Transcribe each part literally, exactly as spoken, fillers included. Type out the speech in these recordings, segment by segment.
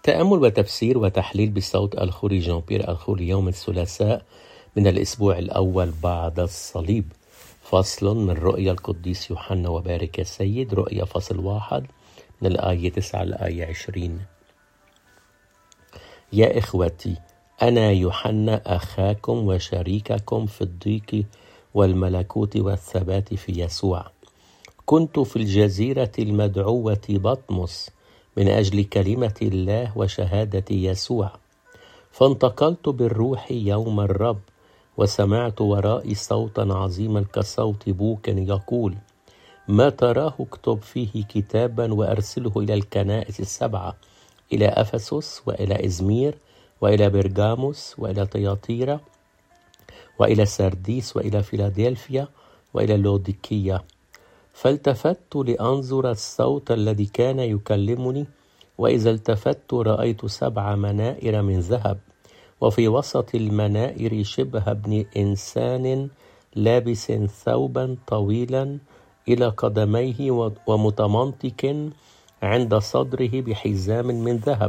تأمل وتفسير وتحليل بصوت الخوري جان بيير الخوري يوم الثلاثاء من الأسبوع الأول بعد الصليب. فصل من رؤيا القديس يوحنا وبارك السيد. رؤيا فصل واحد من الآية تسعة للآية عشرين. يا إخوتي، أنا يوحنا أخاكم وشريككم في الضيق والملكوت والثبات في يسوع. كنت في الجزيرة المدعوة بطمس من أجل كلمة الله وشهادة يسوع، فانتقلت بالروح يوم الرب، وسمعت ورائي صوتا عظيما كصوت بوق يقول: ما تراه اكتب فيه كتابا وأرسله إلى الكنائس السبعة، إلى أفسس وإلى إزمير وإلى برغاموس وإلى طياطيرا وإلى سرديس وإلى فيلادلفيا وإلى لوديكية. فالتفت لأنظر الصوت الذي كان يكلمني، وإذا التفت رأيت سبع منائر من ذهب، وفي وسط المنائر شبه ابن إنسان لابس ثوبا طويلا إلى قدميه ومتمنطق عند صدره بحزام من ذهب.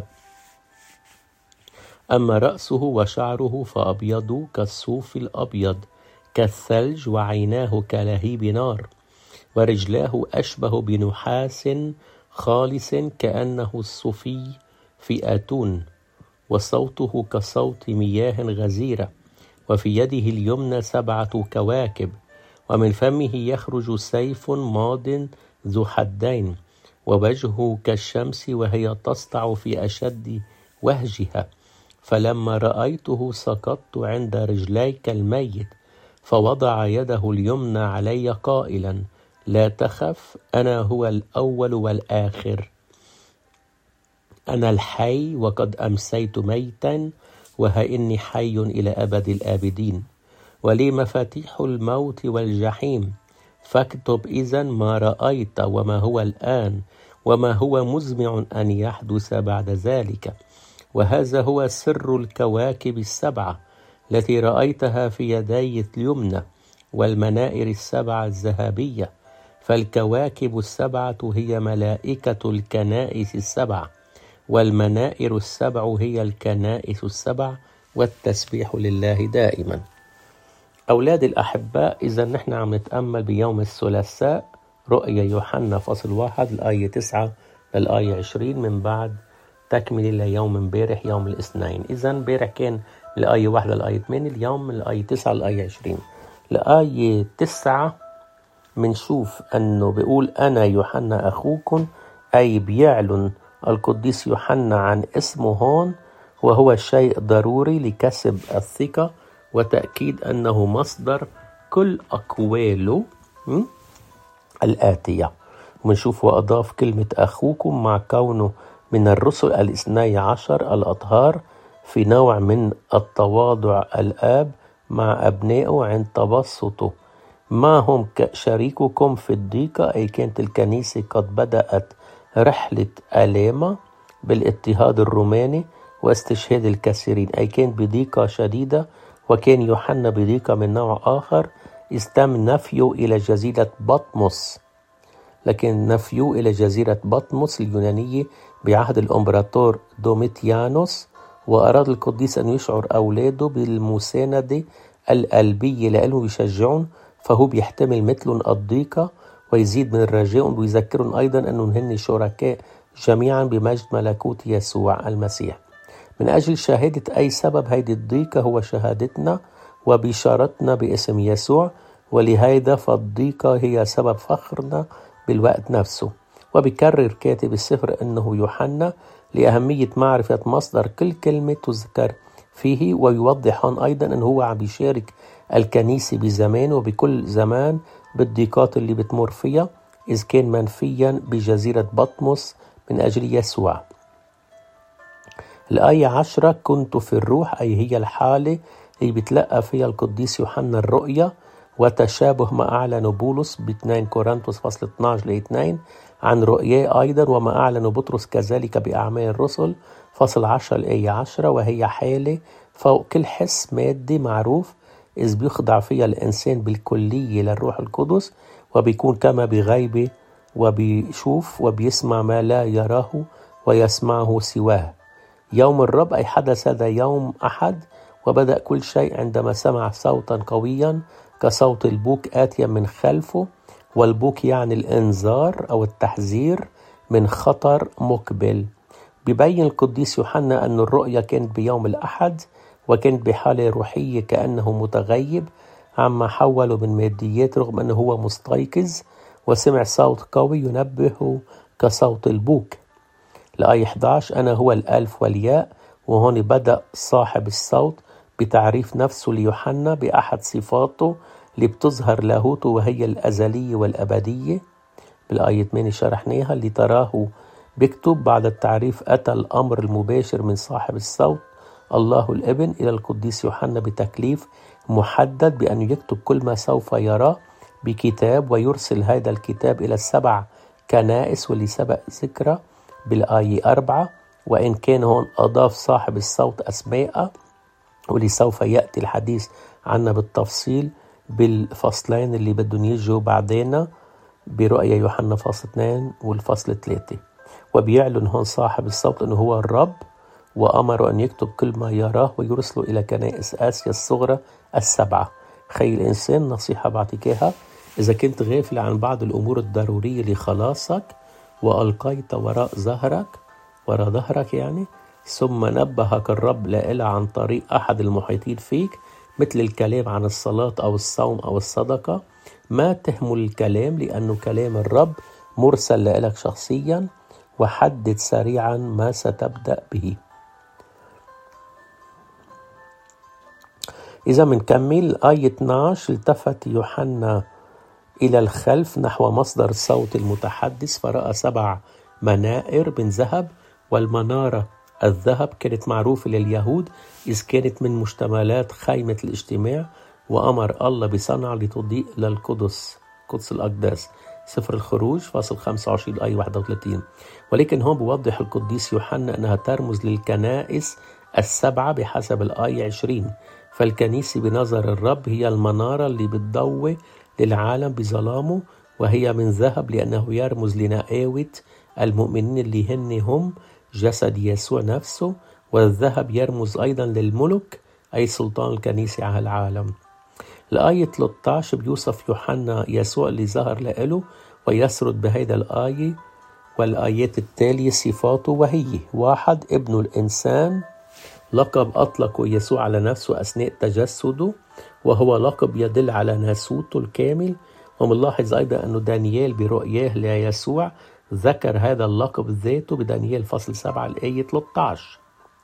أما رأسه وشعره فأبيض كالصوف الأبيض كالثلج، وعيناه كلهيب نار، ورجلاه أشبه بنحاس خالص كأنه الصفي في آتون، وصوته كصوت مياه غزيرة، وفي يده اليمنى سبعة كواكب، ومن فمه يخرج سيف ماض ذو حدين، ووجهه كالشمس وهي تسطع في أشد وهجها. فلما رأيته سقطت عند رجلي كالميت، فوضع يده اليمنى علي قائلا: لا تخف، أنا هو الأول والآخر، أنا الحي، وقد أمسيت ميتا، وها إني حي إلى أبد الآبدين، ولي مفاتيح الموت والجحيم. فاكتب إذن ما رأيت وما هو الآن وما هو مزمع أن يحدث بعد ذلك. وهذا هو سر الكواكب السبعة التي رأيتها في يدي اليمنى، والمنائر السبعة الذهبية. فالكواكب السبعة هي ملائكة الكنائس السبع، والمنائر السبع هي الكنائس السبع، والتسبيح لله دائما. أولاد الأحباء، إذا نحن عم نتأمل بيوم الثلاثاء رؤيا يوحنا فصل واحد الآية تسعة للآية عشرين، من بعد تكمل ليوم امبارح يوم الاثنين. إذا امبارح كان من الآية واحد للآية ثمانية، اليوم من الآية تسعة للآية عشرين. الآية تسعة منشوف أنه بيقول أنا يوحنا أخوكم، أي بيعلن القديس يوحنا عن اسمه هون، وهو شيء ضروري لكسب الثقة وتأكيد أنه مصدر كل أقواله الآتية. ونشوف وأضاف كلمة أخوكم مع كونه من الرسل الاثني عشر الأطهار، في نوع من التواضع الآب مع أبنائه عند تبسطه معهم كشريككم في الضيقة. أي كانت الكنيسة قد بدأت رحلة آلامة بالاضطهاد الروماني واستشهاد الكثيرين، أي كانت بضيقة شديدة، وكان يوحنا بضيقة من نوع آخر. استم نفيه إلى جزيرة بطمس، لكن نفيه إلى جزيرة بطمس اليونانية بعهد الإمبراطور دوميتيانوس، وأراد القديس أن يشعر أولاده بالمساندة القلبية لأنه يشجعون، فهو بيحتمل مثلهم الضيقة ويزيد من الرجاء، ويذكرهم أيضا أنهم هن شركاء جميعا بمجد ملكوت يسوع المسيح. من أجل شهادة أي سبب هيدي الضيقة هو شهادتنا وبشارتنا باسم يسوع، ولهذا فالضيقة هي سبب فخرنا بالوقت نفسه. وبكرر كاتب السفر أنه يوحنا لأهمية معرفة مصدر كل كلمة تذكر فيه، ويوضح أيضا أنه هو عم بيشارك الكنيسة بزمان وبكل زمان بالضيقات اللي بتمر فيها، إذ كان منفيا بجزيرة بطمس من أجل يسوع. الآية عشرة: كنت في الروح، أي هي الحالة اللي بتلقى فيها القديس يوحنا الرؤيا، وتشابه ما أعلن بولس باثنين كورنثوس فصل اثناشر لاثنين عن رؤياه أيضا، وما أعلن بطرس كذلك بأعمال الرسل فصل عشرة الآية عشرة، وهي حالة فوق كل حس مادي معروف، إذ بيخضع فيها الإنسان بالكلية للروح القدس، وبيكون كما بغيبة، وبيشوف وبيسمع ما لا يراه ويسمعه سواه. يوم الرب أي حدث هذا يوم أحد، وبدأ كل شيء عندما سمع صوتا قويا كصوت البوك آتيا من خلفه، والبوك يعني الإنذار أو التحذير من خطر مقبل. بيبين القديس يوحنا أن الرؤيا كانت بيوم الأحد، وكانت بحالة روحية كأنه متغيب عما حوله من ماديات، رغم أنه هو مستيقظ وسمع صوت قوي ينبهه كصوت البوك. الآية إحدى عشر: أنا هو الألف والياء. وهون بدأ صاحب الصوت بتعريف نفسه ليوحنا بأحد صفاته اللي بتظهر لاهوته، وهي الأزلية والأبدية. بالآية ثمانية شرحناها اللي تراه بيكتب بعد التعريف: أتى الأمر المباشر من صاحب الصوت الله الابن إلى القديس يوحنا بتكليف محدد بأن يكتب كل ما سوف يراه بكتاب، ويرسل هذا الكتاب إلى السبع كنائس واللي سبق ذكره بالآية أربعة. وإن كان هون أضاف صاحب الصوت أسماء واللي سوف يأتي الحديث عنها بالتفصيل بالفصلين اللي بدهم يجوا بعدين برؤية يوحنا فصل اثنين والفصل ثلاثة. وبيعلن هون صاحب الصوت أنه هو الرب، وأمر أن يكتب كل ما يراه ويرسله إلى كنائس آسيا الصغرى السبعة. خي الإنسان، نصيحة بعطيكها: إذا كنت غافل عن بعض الأمور الضرورية لخلاصك وألقيت وراء ظهرك وراء ظهرك يعني ثم نبهك الرب لإلها عن طريق أحد المحيطين فيك، مثل الكلام عن الصلاة أو الصوم أو الصدقة، ما تهمل الكلام، لأنه كلام الرب مرسل لإلك شخصيا، وحدد سريعا ما ستبدأ به. إذا منكمل آية اثني عشر: التفت يوحنا إلى الخلف نحو مصدر الصوت المتحدث، فرأى سبع منائر من ذهب، والمنارة الذهب كانت معروفة لليهود إذ كانت من مشتملات خيمة الاجتماع، وأمر الله بصنع لتضيء للقدس قدس الأقداس. سفر الخروج فصل خمسة وعشرين آية واحد وثلاثين. ولكن هون بوضح القديس يوحنا أنها ترمز للكنائس السبعة بحسب الآية عشرين. فالكنيسة بنظر الرب هي المنارة اللي بتضوي للعالم بظلامه، وهي من ذهب لأنه يرمز لنقاوة المؤمنين اللي هن هم جسد يسوع نفسه، والذهب يرمز أيضا للملك أي سلطان الكنيسة على العالم. الآية ثلاثة عشر بيوصف يوحنا يسوع اللي ظهر له، ويسرد بهيدا الآية والآيات التالية صفاته، وهي: واحد، ابن الإنسان، لقب أطلقه يسوع على نفسه أثناء تجسده، وهو لقب يدل على ناسوته الكامل. ومنلاحظ أيضا أنه دانيال برؤياه ليسوع ذكر هذا اللقب ذاته بدانيال فصل سبعة الآية ثلاثة عشر.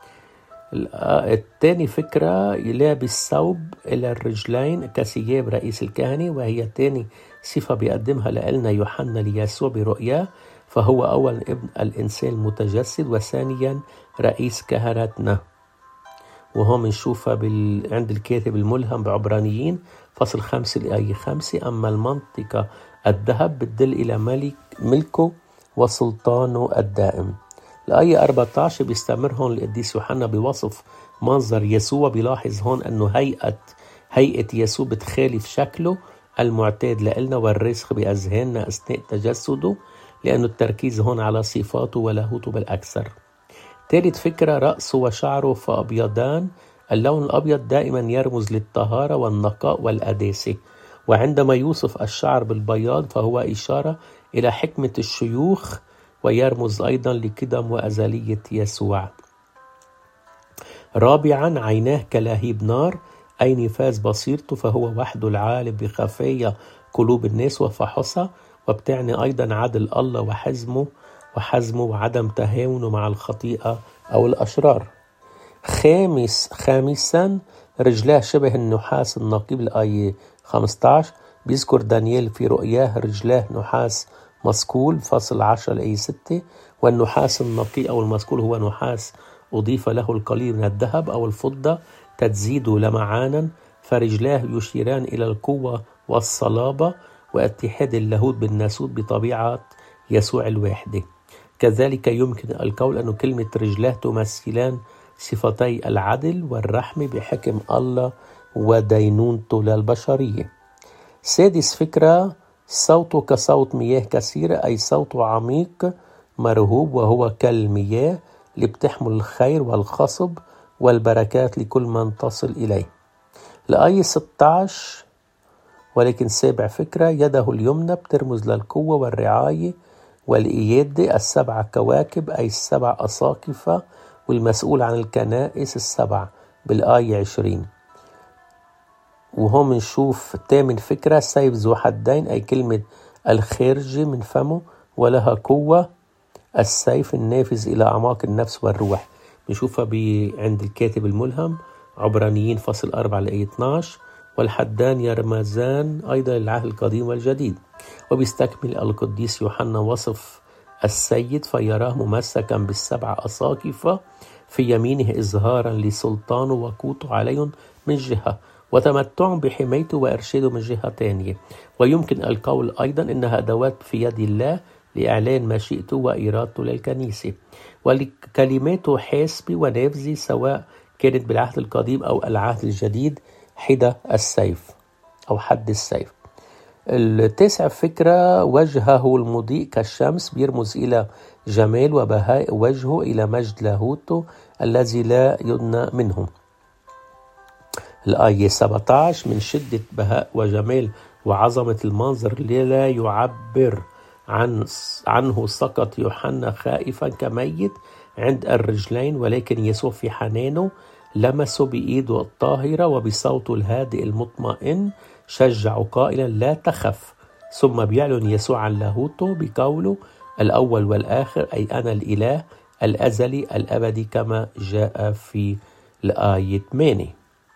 الثاني فكرة: يلابس ثوب إلى الرجلين كثياب رئيس الكهنة، وهي ثاني صفة بيقدمها لنا يوحنا ليسوع برؤياه، فهو أولا ابن الإنسان المتجسد، وثانيا رئيس كهنتنا. وهم نشوفها بال... عند الكاتب الملهم بعبرانيين فصل خمسة الآية خمسة. أما المنطقة الذهب بتدل إلى ملك ملكه وسلطانه الدائم. الآية أربعة عشر بيستمر هون القديس يوحنا بوصف منظر يسوع، بيلاحظ هون أنه هيئة هيئة يسوع بتخالف شكله المعتاد لنا والرسخ بأذهاننا أثناء تجسده، لأنه التركيز هون على صفاته ولاهوته بالأكثر. ثالث فكرة: رأسه وشعره فأبيضان. اللون الأبيض دائما يرمز للطهارة والنقاء والقداسة، وعندما يوصف الشعر بالبياض فهو إشارة إلى حكمة الشيوخ، ويرمز أيضا لقدم وأزلية يسوع. رابعا: عيناه كلهيب نار، أي نفاذ بصيرته، فهو وحده العالم بخفايا قلوب الناس وفحصها، وبتعني أيضا عدل الله وحزمه وحزمه وعدم تهاونه مع الخطيئة أو الأشرار. خامس خامسا: رجلاه شبه النحاس النقي بالآية خمسة عشر. بيذكر دانيال في رؤياه رجلاه نحاس مسكول فصل عشرة الآية ستة. والنحاس النقي أو المسكول هو نحاس أضيف له القليل من الذهب أو الفضة تزيد لمعانا، فرجلاه يشيران إلى القوة والصلابة واتحاد اللاهوت بالناسوت بطبيعة يسوع الواحدة. كذلك يمكن القول أن كلمة رجلاه تمثلان صفتي العدل والرحمة بحكم الله ودينونته للبشرية. سادس فكرة: صوته كصوت مياه كثيرة، أي صوته عميق مرهوب وهو كالمياه، اللي بتحمل الخير والخصب والبركات لكل من تصل إليه. الآية ستة عشر: ولكن سابع فكرة، يده اليمنى بترمز للقوة والرعاية والإيادة، السبع كواكب أي السبع أساقفة، والمسؤول عن الكنائس السبع بالآية عشرين. وهم نشوف تامن فكرة، سيف ذو حدين أي كلمة الخارجة من فمه ولها قوة، السيف النافذ إلى أعماق النفس والروح. نشوفها عند الكاتب الملهم عبرانيين فصل أربعة لآية اثناشر. والحدان يرمزان أيضا للعهد القديم والجديد. وبيستكمل القديس يوحنا وصف السيد فيراه ممسكا بالسبع أساقفة في يمينه إظهارا لسلطانه وقوته عليهم من جهة، وتمتع بحمايته وإرشاده من جهة تانية. ويمكن القول أيضا إنها أدوات في يد الله لإعلان مشيئته وإرادته للكنيسة، ولكلماته حاسبة ونافذة سواء كانت بالعهد القديم أو العهد الجديد، حدى السيف أو حد السيف. التاسع فكرة، وجهه المضيء كالشمس بيرمز إلى جمال وبهاء وجهه، إلى مجد لاهوته الذي لا يدنى منه. الآية سبعة عشر: من شدة بهاء وجمال وعظمة المنظر لا يعبر عن عنه سقط يوحنا خائفا كميت عند الرجلين، ولكن يسوع في حنانه لمسه بإيده الطاهرة وبصوته الهادئ المطمئن شجعه قائلا لا تخف. ثم بيعلن يسوع عن لاهوته بقوله الأول والآخر، أي أنا الإله الأزلي الأبدي، كما جاء في الآية ثمانية.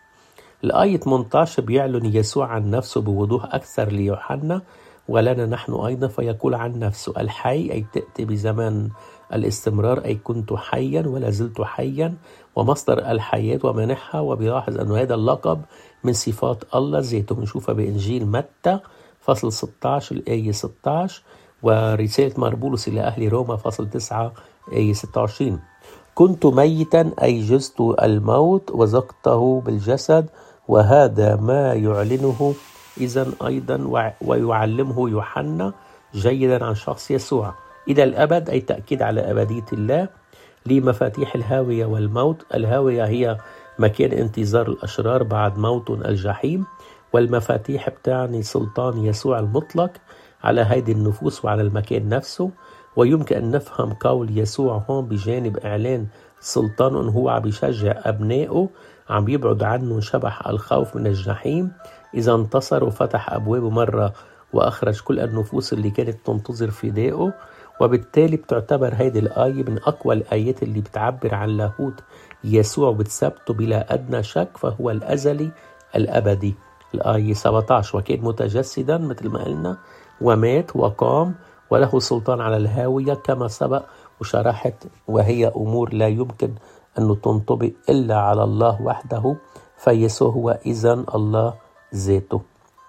الآية ثمانية عشر بيعلن يسوع عن نفسه بوضوح أكثر ليوحنا ولنا نحن أيضا، فيقول عن نفسه الحي أي تأتي بزمان الاستمرار، أي كنت حيا ولا زلت حيا، ومصدر الحياة ومنحها. وبيلاحظ أن هذا اللقب من صفات الله ذاته. بنشوفها بإنجيل متى فصل ستة عشر الآية ستة عشر، ورسالة مربولس إلى أهل روما فصل تسعة آية ستة وعشرين. كنت ميتا أي جزت الموت وذقته بالجسد، وهذا ما يعلنه إذن أيضا ويعلمه يوحنا جيدا عن شخص يسوع إلى الأبد، أي تأكيد على أبدية الله. لي مفاتيح الهاوية والموت. الهاوية هي مكان انتظار الأشرار بعد موت الجحيم، والمفاتيح بتعني سلطان يسوع المطلق على هذه النفوس وعلى المكان نفسه. ويمكن أن نفهم قول يسوع هون بجانب إعلان سلطانه أنه هو عم بيشجع أبنائه، عم يبعد عنه شبح الخوف من الجحيم إذا انتصر وفتح أبوابه مرة وأخرج كل النفوس اللي كانت تنتظر فدائه. وبالتالي بتعتبر هذه الآية من أقوى الآيات اللي بتعبر عن لاهوت يسوع وبتثبته بلا أدنى شك، فهو الأزلي الأبدي. الآية سبعة عشر: وكان متجسدا مثل ما قلنا ومات وقام وله سلطان على الهاوية كما سبق وشرحت، وهي أمور لا يمكن أن تنطبق إلا على الله وحده، فيسوع هو إذن الله ذاته.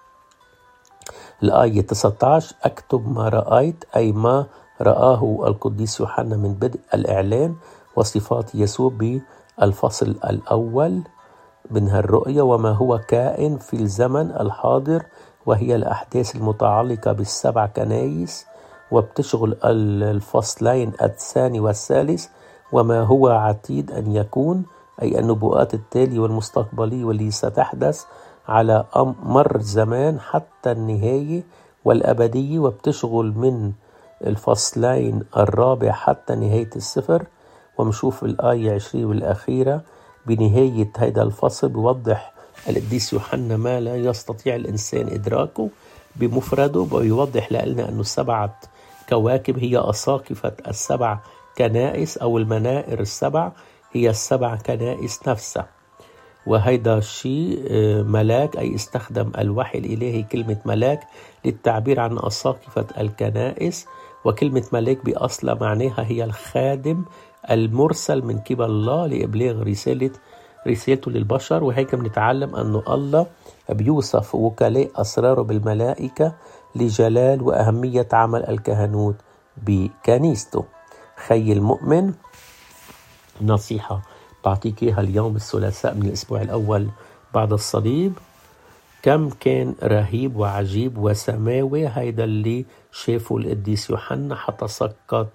الآية تسعة عشر: أكتب ما رأيت، أي ما رآه القديس يوحنا من بدء الإعلان وصفات يسوع بالفصل الأول من هالرؤية، وما هو كائن في الزمن الحاضر، وهي الأحداث المتعلقة بالسبع كنايس، وبتشغل الفصلين الثاني والثالث، وما هو عتيد أن يكون، أي النبوءات التالية والمستقبلية واللي ستحدث على مر الزمان حتى النهاية والأبدية، وبتشغل من الفصلين الرابع حتى نهاية السفر. ومشوف الآية عشرين والأخيرة بنهاية هذا الفصل بيوضح القديس يوحنا ما لا يستطيع الإنسان إدراكه بمفرده، ويوضح لنا أنه السبعة كواكب هي أساقفة السبع كنائس أو المنائر السبع، هي السبع كنائس نفسها. وهيدا الشيء ملاك، أي استخدم الوحي الإلهي كلمة ملاك للتعبير عن أساقفة الكنائس. وكلمة ملاك بأصلها معناها هي الخادم المرسل من قبل الله لإبلاغ رسالة رسالته للبشر. وهيك بنتعلم أنه الله بيوصف وكلاء أسراره بالملائكة لجلال وأهمية عمل الكهنوت بكنيسته. خي المؤمن، نصيحة بعطيك إياها اليوم الثلاثاء من الأسبوع الأول بعد الصليب. كم كان رهيب وعجيب وسماوي هيدا اللي شافه القديس يوحنا حتى سقط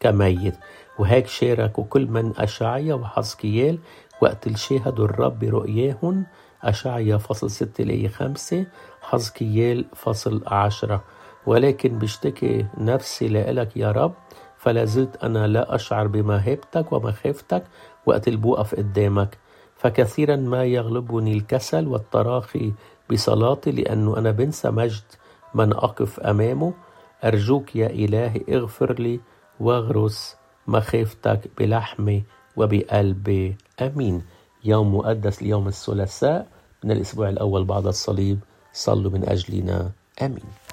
كميت. وهيك شاركوا كل من أشعيا وحزقيال وقت اللي شاهدوا الرب برؤياهن. أشعيا فصل ستة لآية خمسة، حزقيال فصل عشرة. ولكن بشتكي نفسي لإلك يا رب، فلا زلت أنا لا أشعر بمهابتك ومخافتك وقت اللي بوقف قدامك. فكثيرا ما يغلبني الكسل والتراخي بصلاتي، لأنه أنا بنسى مجد من أقف أمامه. أرجوك يا إلهي اغفر لي واغرس مخافتك بلحمي وبقلبي. أمين. يوم مقدس اليوم الثلاثاء من الأسبوع الأول بعد الصليب، صلوا من أجلنا. آمين.